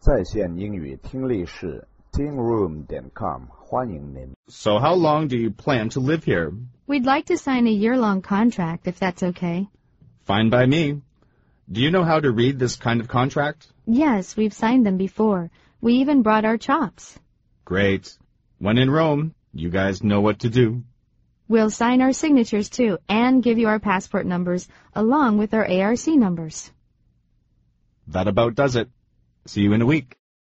在线英语听力室 tingroom.com 欢迎您。 So how long do you plan to live here? We'd like to sign a year-long contract, if that's okay. Fine by me. Do you know how to read this kind of contract? Yes, we've signed them before. We even brought our chops. Great. When in Rome, you guys know what to do. We'll sign our signatures too, and give you our passport numbers, along with our ARC numbers. That about does it. See you in a week.